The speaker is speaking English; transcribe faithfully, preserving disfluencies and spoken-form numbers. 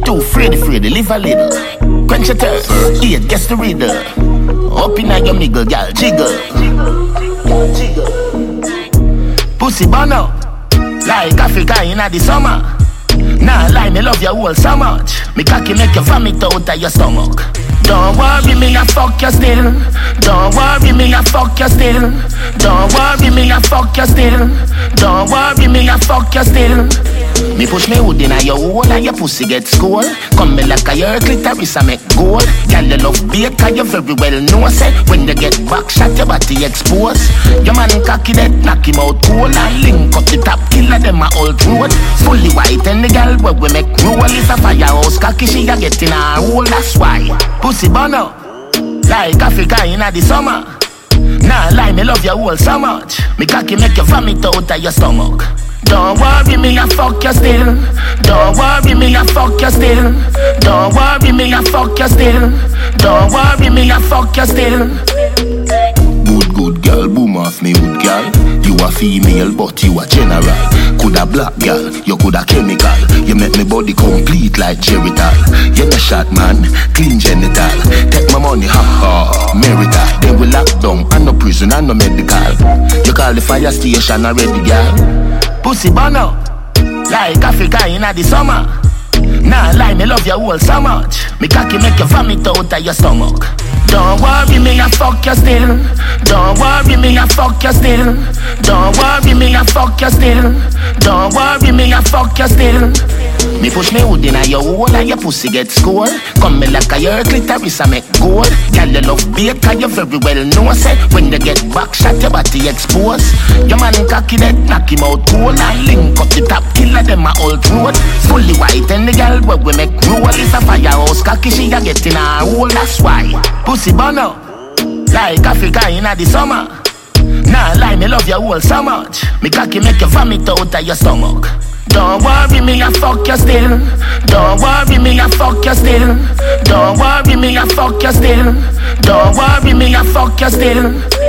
too afraid, afraid, live a little. Quench your thirst, eat, guess the riddle. Up in your niggle, gal, jiggle. Jiggle. Pussy bono, like Africa in the summer. Nah, lie, me love you all so much. Me cocky make you vomit out of your stomach. Don't worry me, I fuck you still. Don't worry me, I fuck you still. Don't worry me, I fuck you still. Don't worry me, I fuck you still. Me push me hood inna your hole and your pussy get skull. Come me like a your clitoris I make gold. Girl you love bait cause you very well know say when you get back shot your body expose. Your man cocky dead knock him out cool and link up the top killer them a old road. Fully white and the girl where we make roll is a firehouse cocky she a get in a hole. That's why pussy bono like Africa inna the summer. Nah lie me love you all so much. Me cocky make you vomit out of your stomach. Don't worry me, I fuck you still. Don't worry me, I fuck you still. Don't worry me, I fuck you still. Don't worry me, I fuck you still. Good, good girl, boom off me wood girl. You a female, but you a general. Coulda black girl, you coulda chemical. You make me body complete like Geritol. You no shot man, clean genital. Take my money, ha ha, marital. Then we lock down, and no prison, and no medical. You call the fire station already, girl. Pussy bono, like Africa inna the summer. Nah lie, me love you all so much. Me cocky make you vomit out of your stomach. Don't worry me, I fuck you still. Don't worry me, I fuck you still. Don't worry me, I fuck you still. Don't worry me, I fuck you still. Me push me hood inna your hole and your pussy get skull. Come me like a your clitoris I make gold. Girl you love bait cause you very well know say when you get back shot your body expose. Your man cocky dead knock him out cool and link up the top killer them a old road. Fully white and the girl where we make roll is a firehouse cocky she a get in a hole. That's why pussy bono like Africa inna the summer. Nah lie, me love you all so much. Me cocky make you vomit out of your stomach. Don't worry me, I fuck you still. Don't worry me, I fuck you still. Don't worry me, I fuck you still. Don't worry me, I fuck you still.